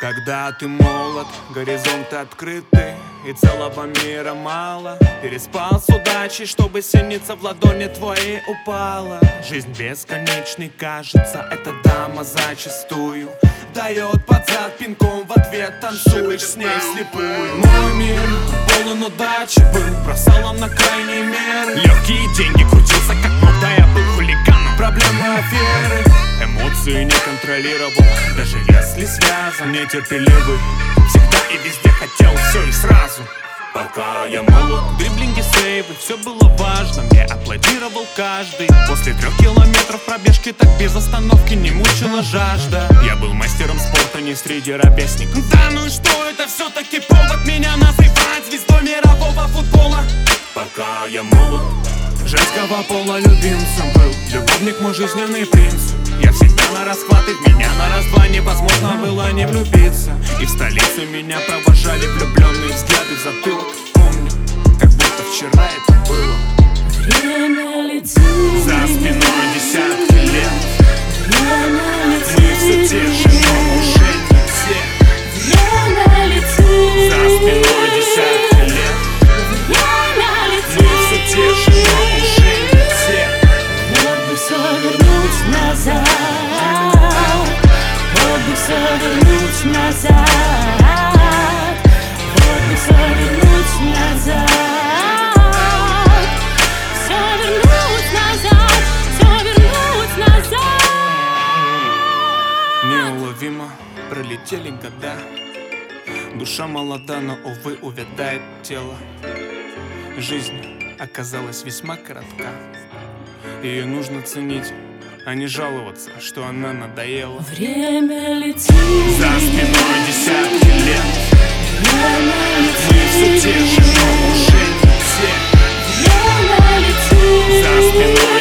Когда ты молод, горизонты открыты, и целого мира мало. Переспал с удачей, чтобы синица в ладони твоей упала. Жизнь бесконечной кажется, эта дама зачастую дает под зад пинком, в ответ танцуешь с ней вслепую. Мой мир полон удачи был, бросалом на крайние меры. Легкие деньги, крутился как мог, да я был хулиганом. Проблемы, аферы, эмоции не контролировал, даже если связан. Нетерпеливый, всегда и везде хотел все и сразу. Пока я молод, дриблинги, сейвы, все было важно, мне аплодировал каждый. После 3 километров пробежки так без остановки не мучила жажда. Я был мастером спорта, не среди ровесников. Да ну и что, это все-таки повод меня называть звездой мирового футбола. Пока я молод, женского пола любимцем был, любовник мой жизненный принц. Я всегда на расхват, и в меня на раз-два невозможно было не влюбиться. И в столице меня провожали влюбленные взгляды в затылок. Помню, как будто вчера это было. Время летит, за спиной десятки лет. Мы все те же, но уже не те. Время летит, за спиной десятки лет. Мы все те же, но уже не те. вот бы все вернуть назад, вот бы все вернуть назад, вот бы все вернуть назад, все вернуть назад, все вернуть назад. Неуловимо пролетели года. Душа молода, но, увы, увядает тело. Жизнь оказалась весьма коротка. Ее нужно ценить, а не жаловаться, что она надоела. Время летит, за спиной десятки лет. Мы все те же, но уже не те. время летит, за спиной